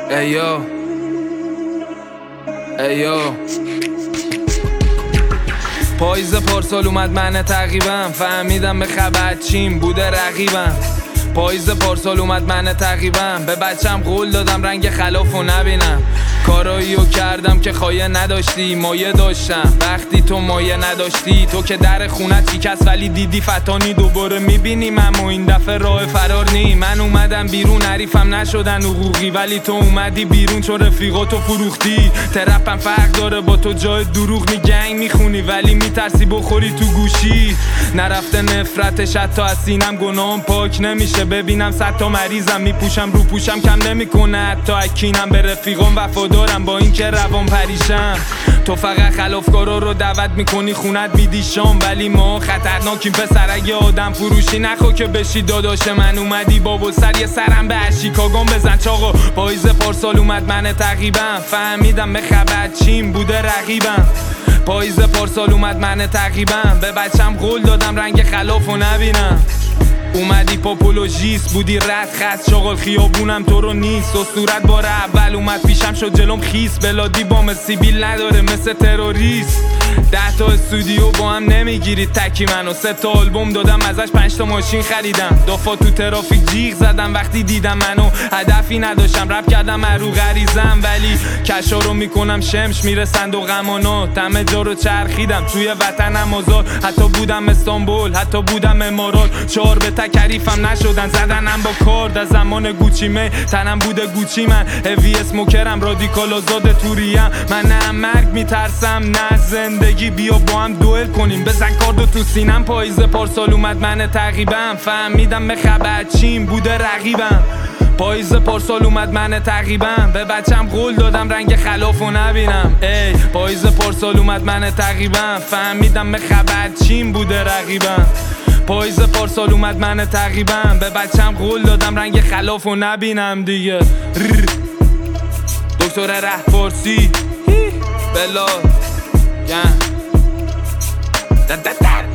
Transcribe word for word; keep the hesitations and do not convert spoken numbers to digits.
ایو ایو پاییز پارسال اومد من تقریبا فهمیدم به خبر چیم بوده رقیبم. پاییز پارسال اومد من تقریبا به بچم قول دادم رنگ خلافو نبینم. کاراییو کردم که خایه نداشتی مایه داشتم وقتی تو مایه نداشتی. تو که در خونت شکست ولی دیدی فتانی دوباره میبینیم اما این دفعه راه فرار نی. من اومدم بیرون حریفم نشدن حقوقی ولی تو اومدی بیرون چون رفیقاتو فروختی. ترپم فرق داره با تو جای دروغ نی گنگ میخونی ولی میترسی بخوری تو گوشی. نرفته نفرتش حتی از سینم گناهم پاک نمیشه. ببینم صد تا مریضم میپوشم رو پوشم کم نمیکنه حتی اکینم به رفیقام وفادارم با این که روان پریشم. تو فقط خلافکارا رو دعوت میکنی خونت میدی شام ولی ما خطرناکیم پسر اگه آدم فروشی نخوا که بشی داداش من. اومدی بابا سر یه سرم به اشیکاگان بزن چاقا. پاییز پارسال اومد من تقریبا فهمیدم به خبر چیم بوده رقیبم. پاییز پارسال اومد من تقریبا به بچم قول دادم رنگ خلافو نبینم. اومدی پاپولوژیست بودی رد خط شغل خیابونم تو رو نیست. اسطورت بار اول اومد پیشم شد جلوم خیس. بلادی بام سیبیل نداره مثل تروریست. ده تا استودیو با هم نمیگیرید تکی منو. سه تا آلبوم دادم ازش پنج تا ماشین خریدم. دافا تو ترافیک جیغ زدم وقتی دیدم منو. هدفی نداشتم رپ کردم رو غریزم ولی کشا رو میکنم شمش میرسند و غمانات. همه جا رو چرخیدم توی وطنم آزاد. حتی بودم استانبول حتی بودم امارات. چهار به تکریفم نشدن زدنم با کارد. از زمان گوچی می تنم بوده گوچی من. هوی اسموکرم رادیکال آزاد توریم. من نه مرگ میترسم نه زندگی. بیا با هم دوئل کنیم بزن کاردو تو سینم. پاییز پارسال اومد من تقریبا فهمیدم به خبر چیم بوده رقیبم. پاییز پارسال اومد من تقریبا به بچم قول دادم رنگ خلافو نبینم. ای پاییز پارسال اومد من تقریبا فهمیدم به خبر چیم بوده رقیبم. پاییز پارسال اومد من تقریبا به بچم قول دادم رنگ خلافو نبینم دیگه. دکتر ره فارسی بلا